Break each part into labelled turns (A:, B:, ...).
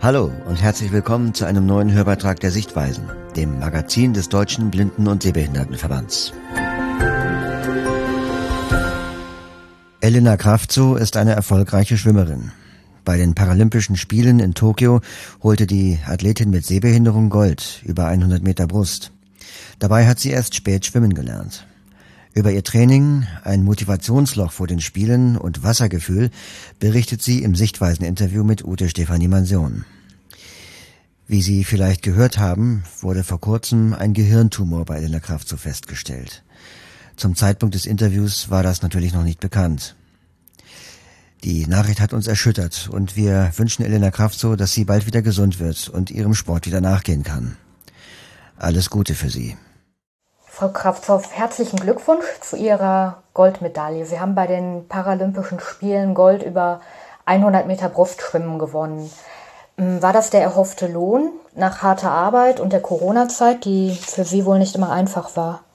A: Hallo und herzlich willkommen zu einem neuen Hörbeitrag der Sichtweisen, dem Magazin des Deutschen Blinden- und Sehbehindertenverbands. Elena Kravtzow ist eine erfolgreiche Schwimmerin. Bei den Paralympischen Spielen in Tokio holte die Athletin mit Sehbehinderung Gold, über 100 Meter Brust. Dabei hat sie erst spät schwimmen gelernt. Über ihr Training, ein Motivationsloch vor den Spielen und Wassergefühl berichtet sie im Sichtweisen-Interview mit Ute Stefanie-Mansion. Wie Sie vielleicht gehört haben, wurde vor kurzem ein Gehirntumor bei Elena Kravtzow festgestellt. Zum Zeitpunkt des Interviews war das natürlich noch nicht bekannt. Die Nachricht hat uns erschüttert und wir wünschen Elena Kravtzow, dass sie bald wieder gesund wird und ihrem Sport wieder nachgehen kann. Alles Gute für Sie.
B: Frau Kravtzow, herzlichen Glückwunsch zu Ihrer Goldmedaille. Sie haben bei den Paralympischen Spielen Gold über 100 Meter Brustschwimmen gewonnen. War das der erhoffte Lohn nach harter Arbeit und der Corona-Zeit, die für Sie wohl nicht immer einfach war?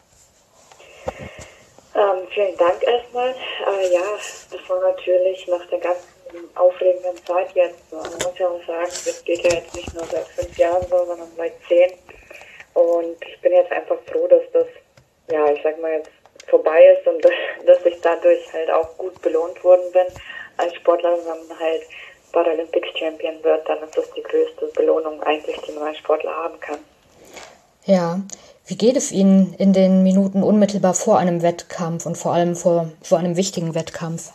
C: Vielen Dank erstmal. Ja, das war natürlich nach der ganzen aufregenden Zeit jetzt. Man muss ja auch sagen, das geht ja jetzt nicht nur seit 5 Jahren so, sondern seit 10. Und ich bin jetzt einfach froh, dass das, ja, ich sag mal jetzt vorbei ist und dass ich dadurch halt auch gut belohnt worden bin als Sportlerin, wenn man halt Paralympics Champion wird, dann ist das die größte Belohnung eigentlich, die man als Sportler haben kann.
B: Ja, wie geht es Ihnen in den Minuten unmittelbar vor einem Wettkampf und vor allem vor so einem wichtigen Wettkampf?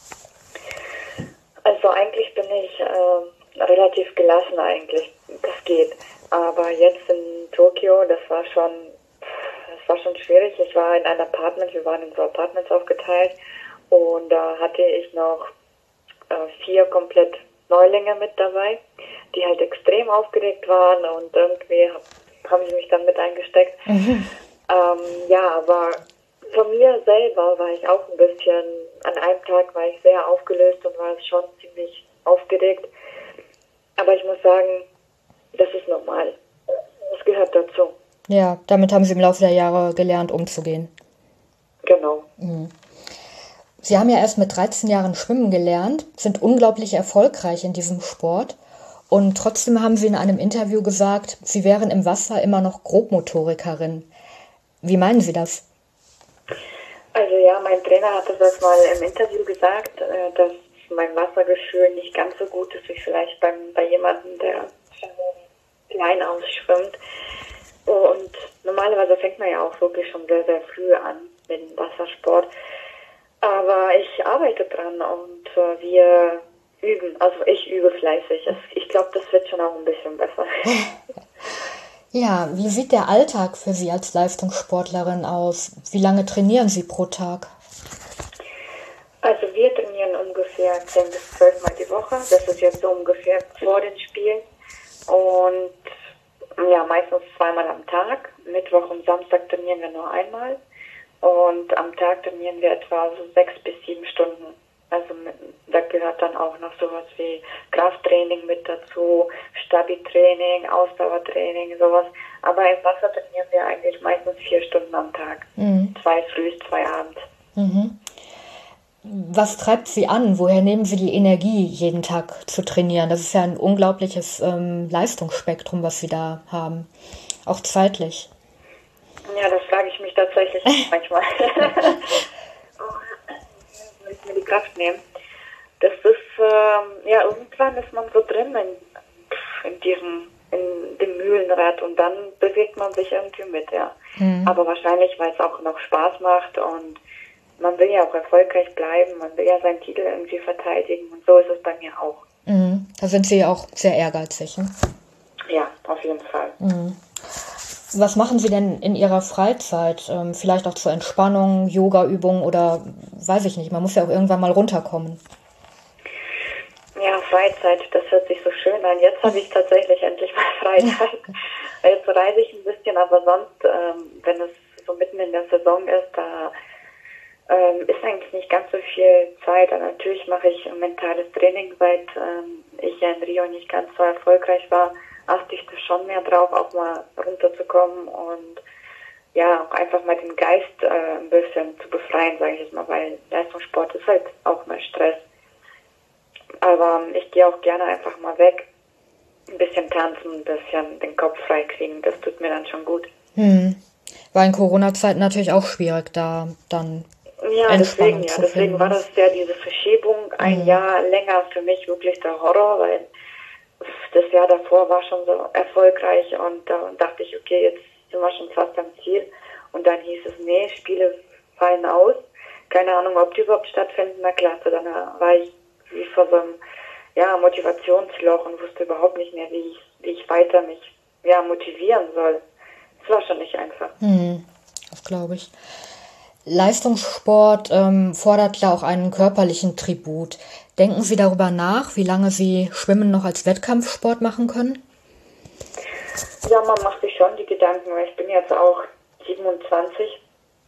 C: Also eigentlich bin ich relativ gelassen eigentlich, das geht. Aber jetzt in Tokio, das war schon schwierig. Ich war in einem Apartment, wir waren in so Apartments aufgeteilt und da hatte ich noch 4 komplett Neulinge mit dabei, die halt extrem aufgeregt waren und irgendwie haben sie mich dann mit eingesteckt. Ja, aber von mir selber war ich auch ein bisschen, an einem Tag war ich sehr aufgelöst und war schon ziemlich aufgeregt. Aber ich muss sagen, das ist normal. Das gehört dazu.
B: Ja, damit haben Sie im Laufe der Jahre gelernt, umzugehen.
C: Genau.
B: Sie haben ja erst mit 13 Jahren schwimmen gelernt, sind unglaublich erfolgreich in diesem Sport und trotzdem haben Sie in einem Interview gesagt, Sie wären im Wasser immer noch Grobmotorikerin. Wie meinen Sie das?
C: Also ja, mein Trainer hat das mal im Interview gesagt, dass mein Wassergefühl nicht ganz so gut ist wie vielleicht bei jemandem, der klein ausschwimmt. Und normalerweise fängt man ja auch wirklich schon sehr, sehr früh an mit dem Wassersport. Aber ich arbeite dran und wir üben. Also ich übe fleißig. Ich glaube, das wird schon auch ein bisschen besser.
B: Ja, wie sieht der Alltag für Sie als Leistungssportlerin aus? Wie lange trainieren Sie pro Tag?
C: Also wir trainieren ungefähr 10 bis 12 Mal die Woche. Das ist jetzt so ungefähr vor den Spielen. Und ja, meistens 2-mal am Tag. Mittwoch und Samstag trainieren wir nur einmal. Und am Tag trainieren wir etwa so 6 bis 7 Stunden. Also da gehört dann auch noch sowas wie Krafttraining mit dazu, Stabi-Training, Ausdauertraining, sowas. Aber im Wasser trainieren wir eigentlich meistens 4 Stunden am Tag. 2 früh, 2 abends.
B: Was treibt Sie an? Woher nehmen Sie die Energie, jeden Tag zu trainieren? Das ist ja ein unglaubliches Leistungsspektrum, was Sie da haben. Auch zeitlich.
C: Ja, das frage ich mich tatsächlich manchmal. Wo ich mir die Kraft nehme. Das ist, ja, irgendwann ist man so drin in dem Mühlenrad und dann bewegt man sich irgendwie mit, ja. Aber wahrscheinlich, weil es auch noch Spaß macht und man will ja auch erfolgreich bleiben, man will ja seinen Titel irgendwie verteidigen und so ist es bei mir auch.
B: Da sind Sie auch sehr ehrgeizig. Ne?
C: Ja, auf jeden Fall.
B: Was machen Sie denn in Ihrer Freizeit? Vielleicht auch zur Entspannung, Yoga-Übungen oder weiß ich nicht, man muss ja auch irgendwann mal runterkommen.
C: Ja, Freizeit, das hört sich so schön an. Jetzt habe ich tatsächlich endlich mal Freizeit. Jetzt reise ich ein bisschen, aber sonst, wenn es so mitten in der Saison ist, da ist eigentlich nicht ganz so viel Zeit. Und natürlich mache ich mentales Training, seit ich ja in Rio nicht ganz so erfolgreich war, achte ich da schon mehr drauf, auch mal runterzukommen und ja, auch einfach mal den Geist ein bisschen zu befreien, sage ich jetzt mal, weil Leistungssport ist halt auch mal Stress. Aber ich gehe auch gerne einfach mal weg ein bisschen tanzen, ein bisschen den Kopf frei kriegen. Das tut mir dann schon gut.
B: War in Corona-Zeiten natürlich auch schwierig, da dann
C: Ja,
B: Entspannung zu
C: deswegen
B: finden.
C: war das ja diese Verschiebung ein Jahr länger für mich wirklich der Horror, weil das Jahr davor war schon so erfolgreich und da dachte ich, okay, jetzt sind wir schon fast am Ziel. Und dann hieß es, nee, Spiele fallen aus. Keine Ahnung, ob die überhaupt stattfinden. Na klar, dann war ich wie vor so einem Motivationsloch und wusste überhaupt nicht mehr, wie ich weiter mich motivieren soll. Es war schon nicht einfach.
B: Das glaube ich. Leistungssport fordert ja auch einen körperlichen Tribut. Denken Sie darüber nach, wie lange Sie Schwimmen noch als Wettkampfsport machen können?
C: Ja, man macht sich schon die Gedanken, weil ich bin jetzt auch 27.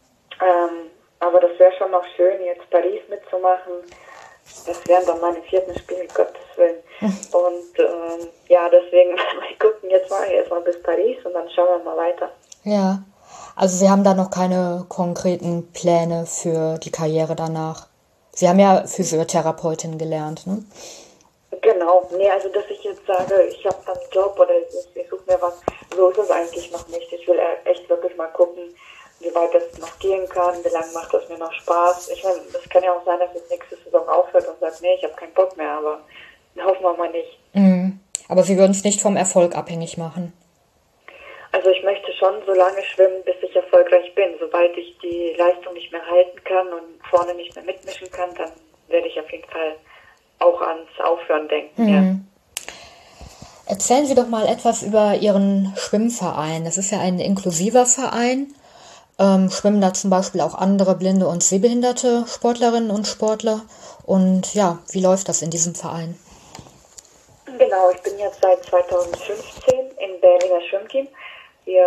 C: Aber das wäre schon noch schön, jetzt Paris mitzumachen. Das wären dann meine 4. Spiele, Gottes Willen. Und deswegen mal gucken, jetzt mache ich erstmal bis Paris und dann schauen wir mal weiter.
B: Ja, also Sie haben da noch keine konkreten Pläne für die Karriere danach. Sie haben ja Physiotherapeutin gelernt, ne?
C: Genau, nee, also dass ich jetzt sage, ich habe einen Job oder ich suche mir was, so ist es eigentlich noch nicht. Ich will echt wirklich mal gucken, wie weit das noch gehen kann, wie lange macht das mir noch Spaß. Ich meine, das kann ja auch sein, dass es nächste Saison aufhört und sagt, nee, ich habe keinen Bock mehr, aber hoffen wir mal nicht.
B: Aber Sie würden es nicht vom Erfolg abhängig machen?
C: Also ich möchte schon so lange schwimmen, bis ich erfolgreich bin. Sobald ich die Leistung nicht mehr halten kann und vorne nicht mehr mitmischen kann, dann werde ich auf jeden Fall auch ans Aufhören denken. Ja.
B: Erzählen Sie doch mal etwas über Ihren Schwimmverein. Das ist ja ein inklusiver Verein. Schwimmen da zum Beispiel auch andere blinde und sehbehinderte Sportlerinnen und Sportler. Und ja, wie läuft das in diesem Verein?
C: Genau, ich bin jetzt seit 2015 im Berliner Schwimmteam. Wir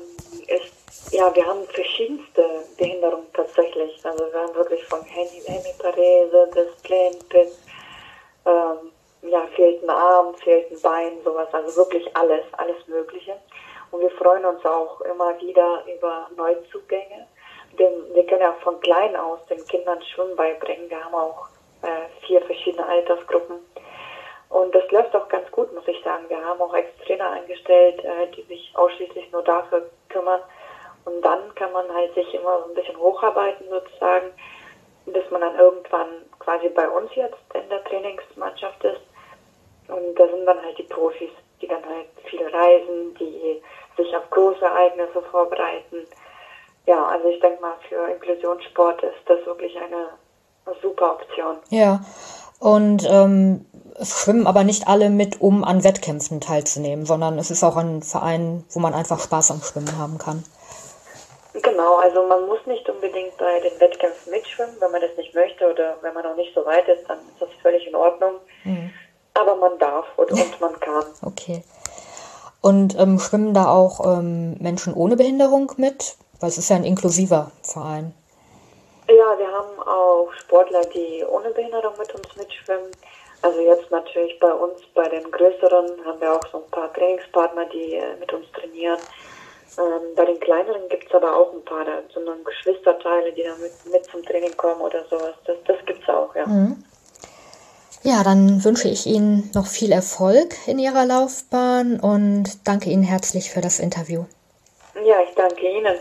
C: haben verschiedenste Behinderungen tatsächlich. Also wir haben wirklich von Hemiparese bis Plainpit, fehlt ein Arm, fehlt ein Bein, sowas. Also wirklich alles Mögliche. Und wir freuen uns auch immer wieder über Neuzugänge. Denn wir können ja von klein aus den Kindern Schwimmen beibringen. Wir haben auch 4 verschiedene Altersgruppen. Und das läuft auch ganz gut, muss ich sagen. Wir haben auch Ex-Trainer eingestellt, die sich ausschließlich nur dafür kümmern. Und dann kann man halt sich immer so ein bisschen hocharbeiten sozusagen, bis man dann irgendwann quasi bei uns jetzt in der Trainingsmannschaft ist. Und da sind dann halt die Profis, die dann halt viel reisen, die sich auf große Ereignisse vorbereiten. Ja, also ich denke mal, für Inklusionssport ist das wirklich eine super Option.
B: Ja, und es schwimmen aber nicht alle mit, um an Wettkämpfen teilzunehmen, sondern es ist auch ein Verein, wo man einfach Spaß am Schwimmen haben kann.
C: Genau, also man muss nicht unbedingt bei den Wettkämpfen mitschwimmen, wenn man das nicht möchte oder wenn man noch nicht so weit ist, dann ist das völlig in Ordnung. Aber man darf und man kann.
B: Okay. Und schwimmen da auch Menschen ohne Behinderung mit? Weil es ist ja ein inklusiver Verein.
C: Ja, wir haben auch Sportler, die ohne Behinderung mit uns mitschwimmen. Also jetzt natürlich bei uns, bei den Größeren, haben wir auch so ein paar Trainingspartner, die mit uns trainieren. Bei den Kleineren gibt es aber auch ein paar, sondern Geschwisterteile, die da mit zum Training kommen oder sowas. Das gibt es auch, ja.
B: Ja, dann wünsche ich Ihnen noch viel Erfolg in Ihrer Laufbahn und danke Ihnen herzlich für das Interview.
C: Ja, ich danke Ihnen.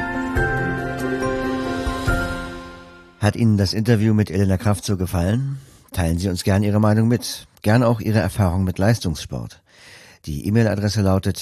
A: Hat Ihnen das Interview mit Elena Kraft so gefallen? Teilen Sie uns gern Ihre Meinung mit. Gern auch Ihre Erfahrung mit Leistungssport. Die E-Mail-Adresse lautet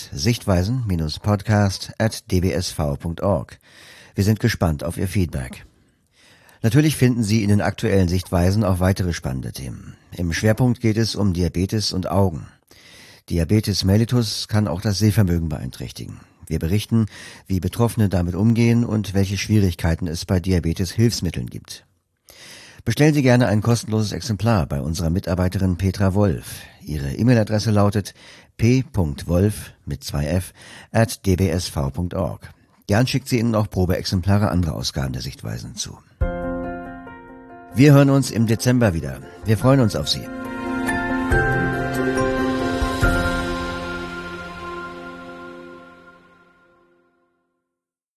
A: sichtweisen-podcast@dbsv.org. Wir sind gespannt auf Ihr Feedback. Natürlich finden Sie in den aktuellen Sichtweisen auch weitere spannende Themen. Im Schwerpunkt geht es um Diabetes und Augen. Diabetes mellitus kann auch das Sehvermögen beeinträchtigen. Wir berichten, wie Betroffene damit umgehen und welche Schwierigkeiten es bei Diabetes-Hilfsmitteln gibt. Bestellen Sie gerne ein kostenloses Exemplar bei unserer Mitarbeiterin Petra Wolf. Ihre E-Mail-Adresse lautet p.wolf@dbsv.org. Gern schickt sie Ihnen auch Probeexemplare anderer Ausgaben der Sichtweisen zu. Wir hören uns im Dezember wieder. Wir freuen uns auf Sie.